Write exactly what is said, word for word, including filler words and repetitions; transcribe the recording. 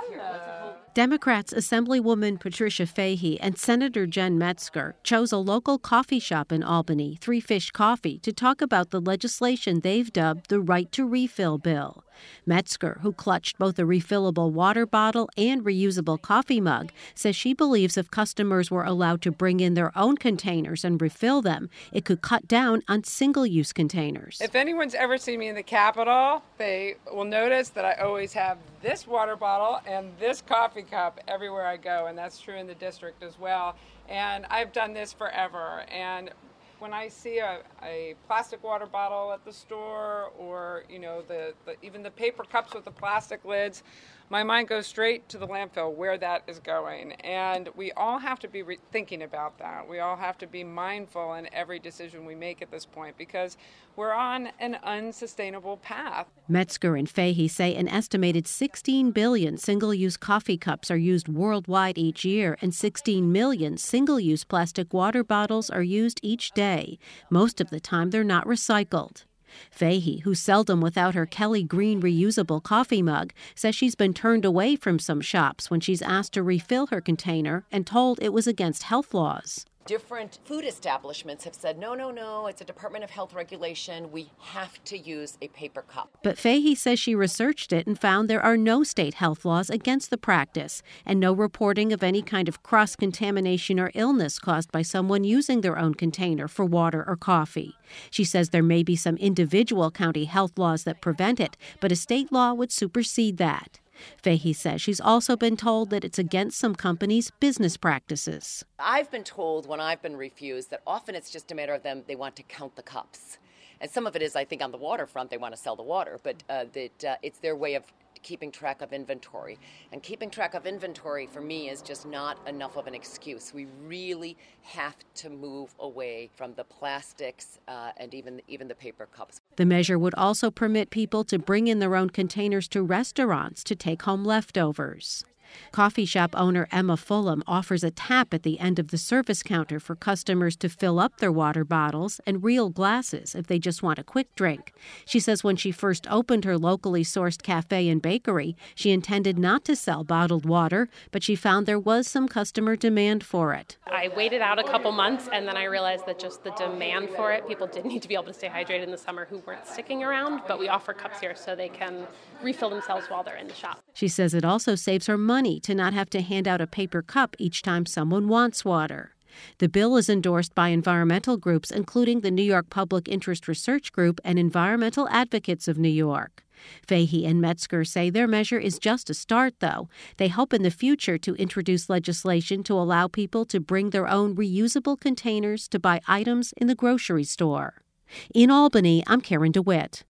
Democrats Assemblywoman Patricia Fahey and Senator Jen Metzger chose a local coffee shop in Albany, Three Fish Coffee, to talk about the legislation they've dubbed the Right to Refill bill. Metzger, who clutched both a refillable water bottle and reusable coffee mug, says she believes if customers were allowed to bring in their own containers and refill them, it could cut down on single-use containers. If anyone's ever seen me in the Capitol, they will notice that I always have this water bottle and this coffee cup everywhere I go, and that's true in the district as well. And I've done this forever. And when I see a, a plastic water bottle at the store, or you know, the, the even the paper cups with the plastic lids, my mind goes straight to the landfill where that is going. And we all have to be re- thinking about that. We all have to be mindful in every decision we make at this point, because we're on an unsustainable path. Metzger and Fahey say an estimated sixteen billion single-use coffee cups are used worldwide each year, and sixteen million single-use plastic water bottles are used each day. Most of the time, they're not recycled. Fahey, who's seldom without her Kelly Green reusable coffee mug, says she's been turned away from some shops when she's asked to refill her container and told it was against health laws. Different food establishments have said, no, no, no, it's a Department of Health regulation. We have to use a paper cup. But Fahey says she researched it and found there are no state health laws against the practice and no reporting of any kind of cross-contamination or illness caused by someone using their own container for water or coffee. She says there may be some individual county health laws that prevent it, but a state law would supersede that. Fahey says she's also been told that it's against some companies' business practices. I've been told when I've been refused that often it's just a matter of them, they want to count the cups. And some of it is, I think, on the waterfront, they want to sell the water, but uh, that uh, it's their way of keeping track of inventory. And keeping track of inventory, for me, is just not enough of an excuse. We really have to move away from the plastics uh, and even, even the paper cups. The measure would also permit people to bring in their own containers to restaurants to take home leftovers. Coffee shop owner Emma Fulham offers a tap at the end of the service counter for customers to fill up their water bottles and real glasses if they just want a quick drink. She says when she first opened her locally sourced cafe and bakery, she intended not to sell bottled water, but she found there was some customer demand for it. I waited out a couple months, and then I realized that just the demand for it, people did need to be able to stay hydrated in the summer who weren't sticking around, but we offer cups here so they can refill themselves while they're in the shop. She says it also saves her money to not have to hand out a paper cup each time someone wants water. The bill is endorsed by environmental groups, including the New York Public Interest Research Group and Environmental Advocates of New York. Fahey and Metzger say their measure is just a start, though. They hope in the future to introduce legislation to allow people to bring their own reusable containers to buy items in the grocery store. In Albany, I'm Karen DeWitt.